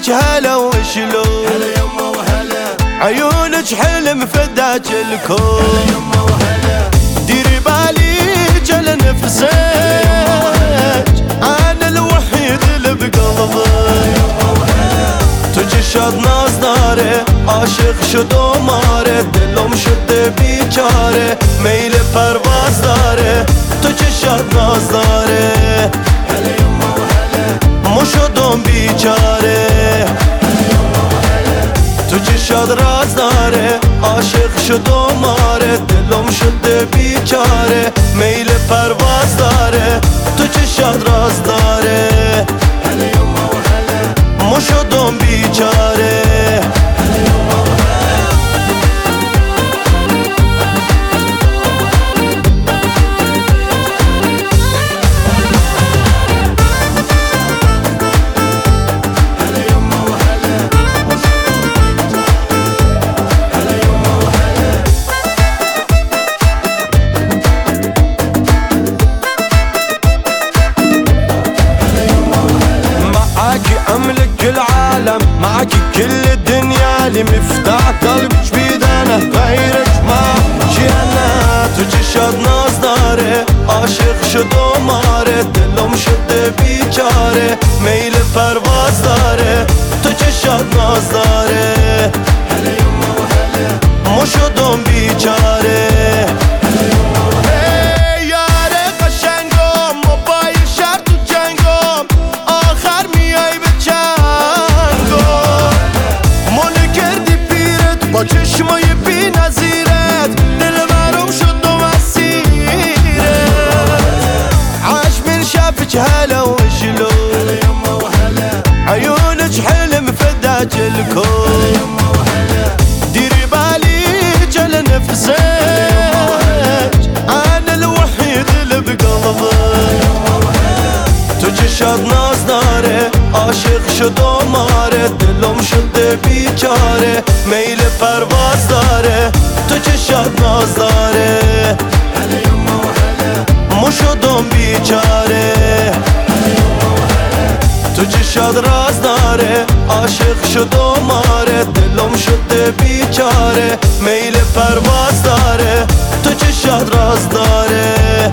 شافك هلا وشلون هلا يما وهلا عيونك حلم فداك الكون هلا يما وهلا ديري باليك على نفسك انا الوحيد اللي بقلبك تجي ناس داره عاشق شد و ماره دلم شده بیچاره میل پرواز داره تجي ناز داره هلا يما وهلا مو شدم بیچاره تجي راز داره عاشق شد و ماره دلم شده بیچاره میل پرواز داره تجي راز داره هلا يما وهلا مو شدم بیچاره أملك العالم معك كل الدنيا لي مفتاح قلبك بيدنا غيرك ما شي أنا تجي ناس داره عاشق شد و ماره دلم شده بیچاره میل پرواز داره تجي ناز داره هلا يما وهلا مو شدم بیچاره با چشمای بی نظیرت دل برام شد و مسیرت عاش من شافك هلا وشلون هلا يما وهلا عيونك حلم فداك الكون ديري باليك على نفسك انا الوحيد اللي بقلبك تجي ناز داره عاشق شد و ماره دلم شده بیچاره میل پرواز داره تجي ناز داره هلا يما وهلا مو شدم بیچاره تجي راز داره عاشق شد و ماره دلم شده بیچاره میل پرواز داره تجي راز داره